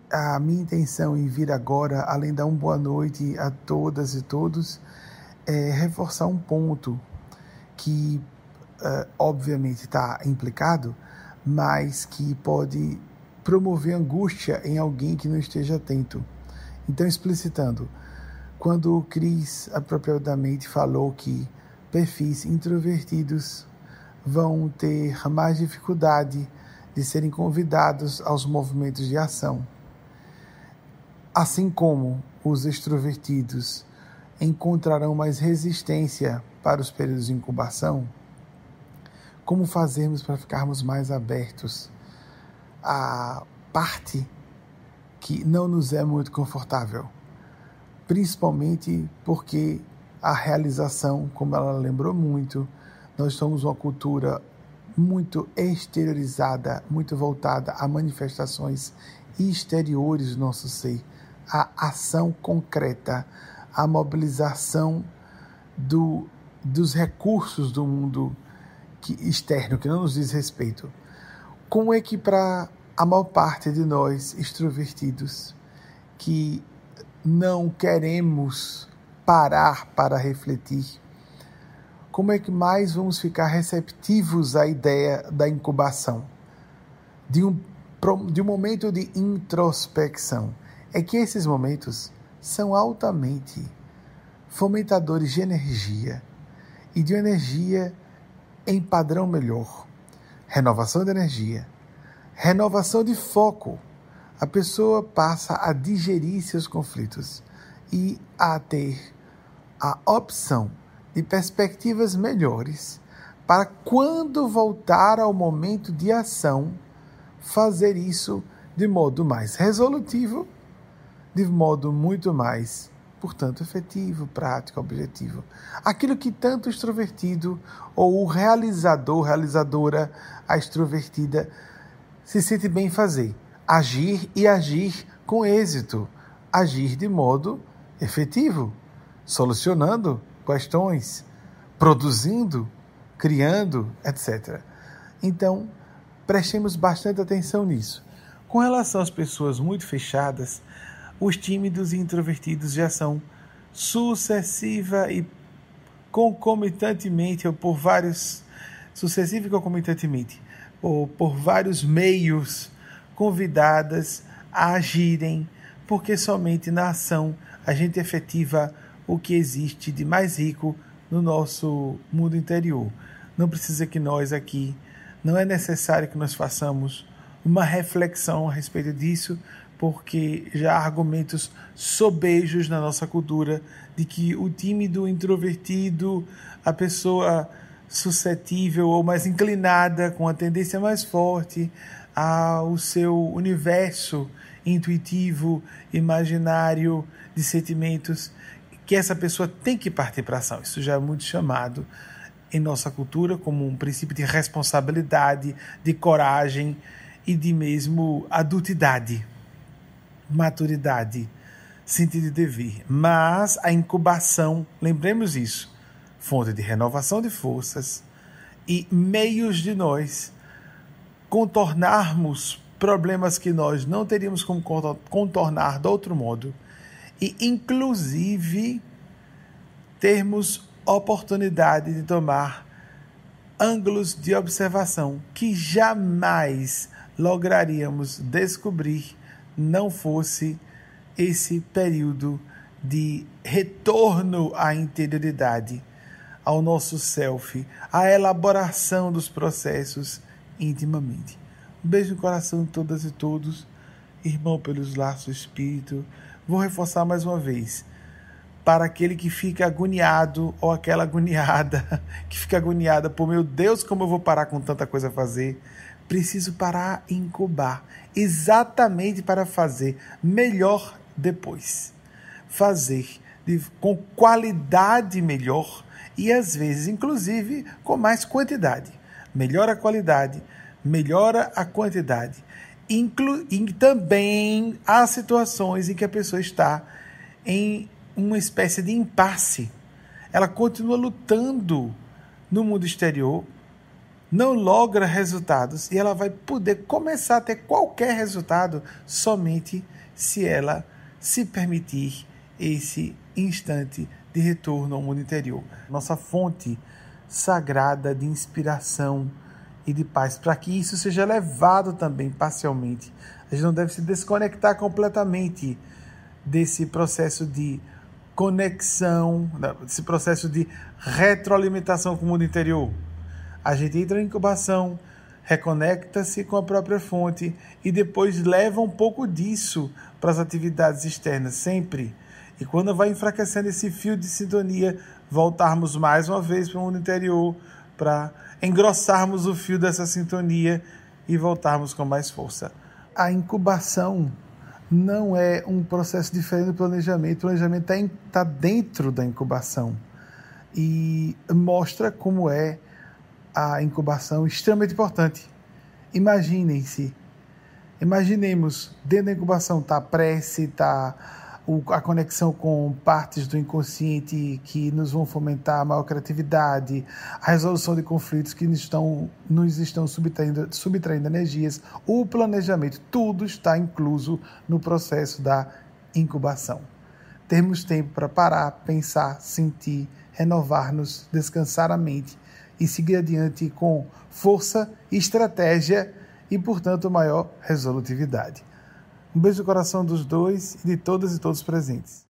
a minha intenção em vir agora, além de dar uma boa noite a todas e todos, é reforçar um ponto que, obviamente, está implicado, mas que pode promover angústia em alguém que não esteja atento. Então, explicitando, quando o Cris apropriadamente falou que perfis introvertidos vão ter mais dificuldade de serem convidados aos movimentos de ação, assim como os extrovertidos encontrarão mais resistência para os períodos de incubação, como fazermos para ficarmos mais abertos à parte que não nos é muito confortável? Principalmente porque a realização, como ela lembrou muito, nós somos uma cultura muito exteriorizada, muito voltada a manifestações exteriores do nosso ser, a ação concreta, a mobilização dos recursos do mundo externo, que não nos diz respeito. Como é que para a maior parte de nós extrovertidos, que não queremos parar para refletir, como é que mais vamos ficar receptivos à ideia da incubação, de um momento de introspecção? É que esses momentos são altamente fomentadores de energia, e de energia em padrão melhor. Renovação de energia, renovação de foco. A pessoa passa a digerir seus conflitos e a ter a opção de perspectivas melhores para, quando voltar ao momento de ação, fazer isso de modo mais resolutivo, de modo muito mais, portanto, efetivo, prático, objetivo. Aquilo que tanto o extrovertido ou o realizador, realizadora, a extrovertida, se sente bem fazer. Agir e agir com êxito. Agir de modo efetivo, solucionando questões, produzindo, criando, etc. Então, prestemos bastante atenção nisso. Com relação às pessoas muito fechadas, os tímidos e introvertidos já são sucessiva e concomitantemente, ou por vários meios convidadas a agirem, porque somente na ação a gente efetiva o que existe de mais rico no nosso mundo interior. Não precisa que nós aqui, não é necessário que nós façamos uma reflexão a respeito disso, porque já há argumentos sobejos na nossa cultura de que o tímido, o introvertido, a pessoa suscetível ou mais inclinada, com a tendência mais forte ao seu universo intuitivo, imaginário, de sentimentos, que essa pessoa tem que partir para a ação. Isso já é muito chamado em nossa cultura como um princípio de responsabilidade, de coragem e de mesmo adultidade, maturidade, sentido de dever. Mas a incubação, lembremos isso, fonte de renovação de forças e meios de nós contornarmos problemas que nós não teríamos como contornar de outro modo, e inclusive termos oportunidade de tomar ângulos de observação que jamais lograríamos descobrir não fosse esse período de retorno à interioridade, ao nosso self, à elaboração dos processos intimamente. Um beijo no coração de todas e todos, irmão pelos laços do Espírito. Vou reforçar mais uma vez, para aquele que fica agoniado, ou aquela agoniada, que fica agoniada, por meu Deus, como eu vou parar com tanta coisa a fazer, preciso parar e incubar, exatamente para fazer melhor depois. Fazer com qualidade melhor e, às vezes, inclusive, com mais quantidade. Melhora a qualidade, melhora a quantidade. E também há situações em que a pessoa está em uma espécie de impasse. Ela continua lutando no mundo exterior, não logra resultados e ela vai poder começar a ter qualquer resultado somente se ela se permitir esse instante de retorno ao mundo interior. Nossa fonte sagrada de inspiração e de paz, para que isso seja levado também parcialmente. A gente não deve se desconectar completamente desse processo de conexão, desse processo de retroalimentação com o mundo interior. A gente entra em incubação, reconecta-se com a própria fonte e depois leva um pouco disso para as atividades externas, sempre. E quando vai enfraquecendo esse fio de sintonia, voltarmos mais uma vez para o mundo interior, para engrossarmos o fio dessa sintonia e voltarmos com mais força. A incubação não é um processo diferente do planejamento. O planejamento está dentro da incubação e mostra como é a incubação extremamente importante. Imaginemos, dentro da incubação está a prece, está a conexão com partes do inconsciente que nos vão fomentar a maior criatividade, a resolução de conflitos que nos estão subtraindo energias, o planejamento, tudo está incluso no processo da incubação. Termos tempo para parar, pensar, sentir, renovar-nos, descansar a mente e seguir adiante com força, estratégia e, portanto, maior resolutividade. Um beijo no coração dos dois e de todas e todos presentes.